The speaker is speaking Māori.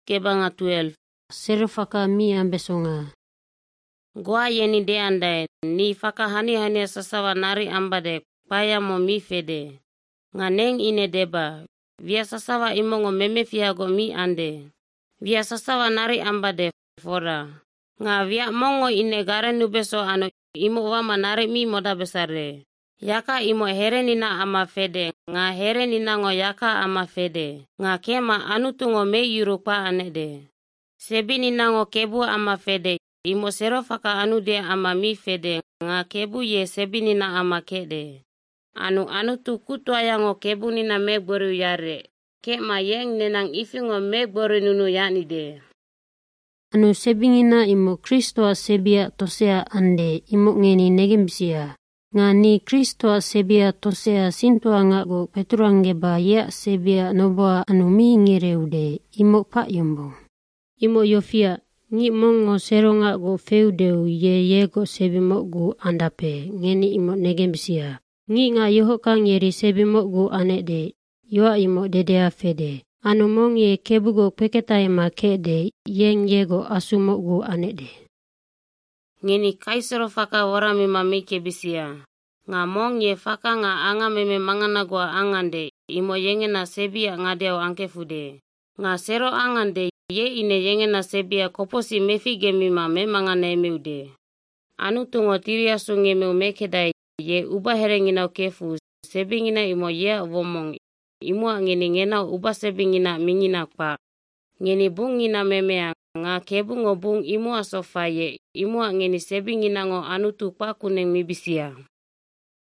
kebanga 12. Serofaka mi ambesonga. Gua yeni de andai, ni faka hani sasawa nari ambade, paya mo mi fede. Nga neng ine deba, via sasawa imongo meme fiago mi ande. Via sasawa nari ambade fora. Nga via mongo ine gare nubeso ano imo wama nari mi moda besare. Yaka imo here nina ama fede, nga here nina ngo yaka ama fede. Nga kema anutungo me yurupa anede. Sebi nina ngo kebu ama fede, imo serofaka anu de ama mi fede, nga kebu ye sebi nina ama kede. Anu tu kutwa yango kebu nina megboru yare. Kema yeng nenang ifingo megboru nunu yani de. Anu sebingina imo Kristoa sebia tosea ande imo ngeni negembisia. Nga ni Kristoa sebia tosea sintua ngago peturangeba ya sebia noboa anu mi ngireude imo pa yombo. Imo yofia ngi mongo seronga go feudeu yego sebimo gu andape ngeni imo negembisia. Ngi nga yohoka ngeri sebimo gu anede yoa imo dedea fede. Anu mong ye kebugo peketai makede yeng yego asumo gu anede. Ngeni kaisero faka warami mami kebisia. Nga mong ye faka nga anga meme mangana gua angande imo yengena sebia ngadeo angkefude. Nga sero angande ye ine yengena sebia koposi mefi gemima memangana emeude. Anu tungo tiria sunge meu mekedai ye uba herengina kefu sebingina imo ye womong. Imo ngeni ngena uba sebingina mingina pa. Ngeni bungina memea nga kebu ngobung imo asofaye imo ngeni sebingina ngo anu tu pa kuneng mibisia.